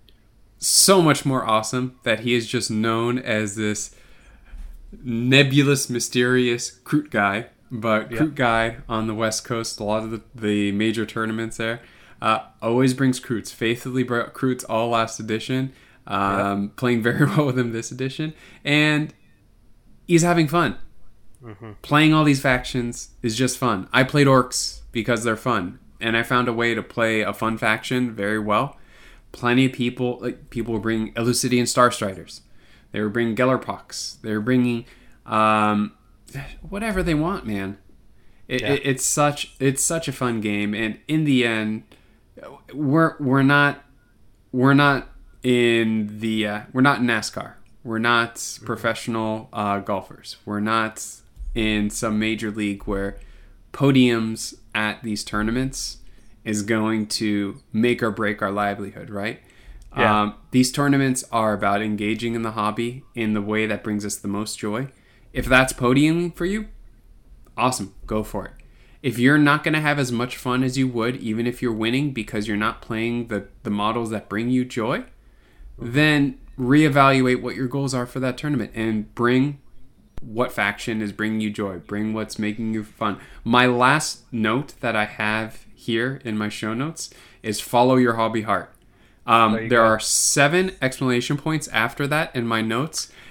Speaker 3: so much more awesome that he is just known as this nebulous, mysterious Kroot Guy. But yeah. Kroot Guy on the West Coast, a lot of the, the major tournaments there, uh, always brings Kroots. Faithfully brought Kroots all last edition. Um, yeah. Playing very well with him this edition. And he's having fun. Mm-hmm. Playing all these factions is just fun. I played Orcs because they're fun, and I found a way to play a fun faction very well. Plenty of people, like people were bringing Elucidian Starstriders. They were bringing Gellerpox. They were bringing um, whatever they want, man. It, yeah. it, it's such it's such a fun game, and in the end, we're we're not we're not in the uh, we're not in NASCAR. We're not mm-hmm. professional uh, golfers. We're not in some major league where podiums at these tournaments is going to make or break our livelihood, right? Yeah. Um, these tournaments are about engaging in the hobby in the way that brings us the most joy. If that's podiuming for you, awesome, go for it. If you're not going to have as much fun as you would, even if you're winning because you're not playing the, the models that bring you joy, mm-hmm. then reevaluate what your goals are for that tournament and bring what faction is bringing you joy. Bring what's making you fun. My last note that I have here in my show notes is follow your hobby heart. Um, there, there are seven exclamation points after that in my notes,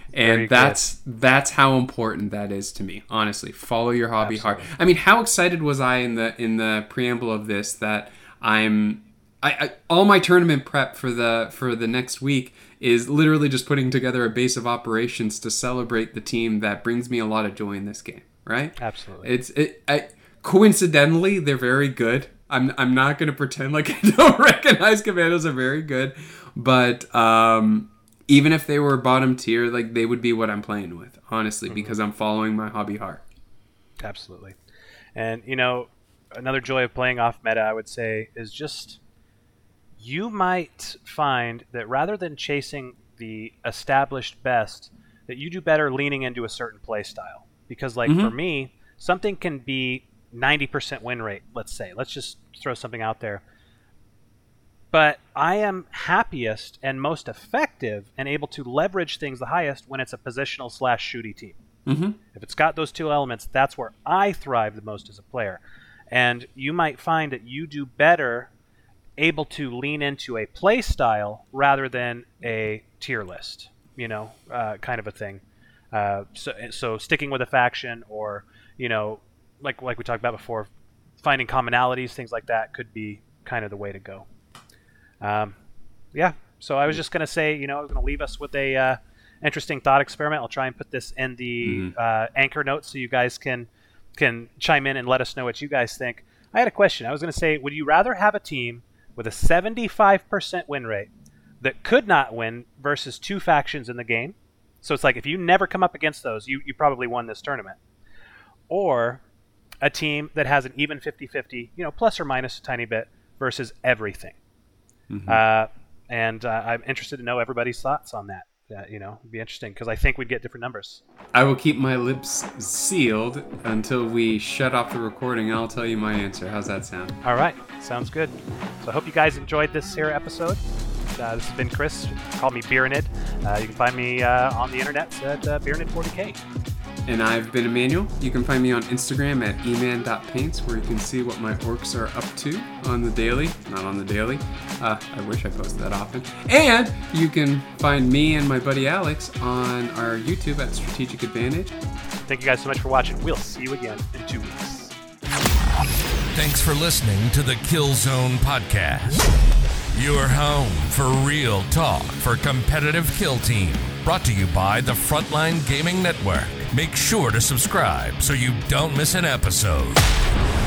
Speaker 3: And Very that's good. that's how important that is to me, honestly. Follow your hobby Absolutely. hard. I mean, how excited was I in the in the preamble of this that I'm I, I all my tournament prep for the for the next week is literally just putting together a base of operations to celebrate the team that brings me a lot of joy in this game, right?
Speaker 2: Absolutely.
Speaker 3: It's it I, coincidentally they're very good. I'm I'm not going to pretend like I don't recognize Commandos are very good, but um, even if they were bottom tier, like they would be what I'm playing with, honestly, mm-hmm. because I'm following my hobby hard.
Speaker 2: Absolutely. And you know, another joy of playing off meta, I would say, is just you might find that rather than chasing the established best, that you do better leaning into a certain play style. Because like mm-hmm. for me, something can be ninety percent win rate, let's say. Let's just throw something out there. But I am happiest and most effective and able to leverage things the highest when it's a positional slash shooty team.
Speaker 3: Mm-hmm.
Speaker 2: If it's got those two elements, that's where I thrive the most as a player. And you might find that you do better able to lean into a play style rather than a tier list, you know, uh, kind of a thing. Uh, so, so sticking with a faction or, you know, like like we talked about before, finding commonalities, things like that could be kind of the way to go. Um, yeah, so I was just going to say, you know, I was going to leave us with a uh, interesting thought experiment. I'll try and put this in the mm-hmm. uh, anchor notes so you guys can can chime in and let us know what you guys think. I had a question. I was going to say, would you rather have a team with a seventy-five percent win rate that could not win versus two factions in the game? So it's like if you never come up against those, you, you probably won this tournament. Or a team that has an even fifty-fifty, you know, plus or minus a tiny bit versus everything. Mm-hmm. Uh, and uh, I'm interested to know everybody's thoughts on that. Uh, you know, it'd be interesting because I think we'd get different numbers.
Speaker 3: I will keep my lips sealed until we shut off the recording. I'll tell you my answer. How's that sound?
Speaker 2: All right. Sounds good. So I hope you guys enjoyed this here episode. Uh, this has been Chris. Call me Beernid. Uh, you can find me uh, on the internet at uh, Beernid forty K.
Speaker 3: And I've been Emmanuel. You can find me on Instagram at eman dot paints, where you can see what my orcs are up to on the daily. Not on the daily. Uh, I wish I posted that often. And you can find me and my buddy Alex on our YouTube at Strategic Advantage.
Speaker 2: Thank you guys so much for watching. We'll see you again in two weeks.
Speaker 1: Thanks for listening to the Killzone Podcast. Your home for real talk for competitive kill team. Brought to you by the Frontline Gaming Network. Make sure to subscribe so you don't miss an episode.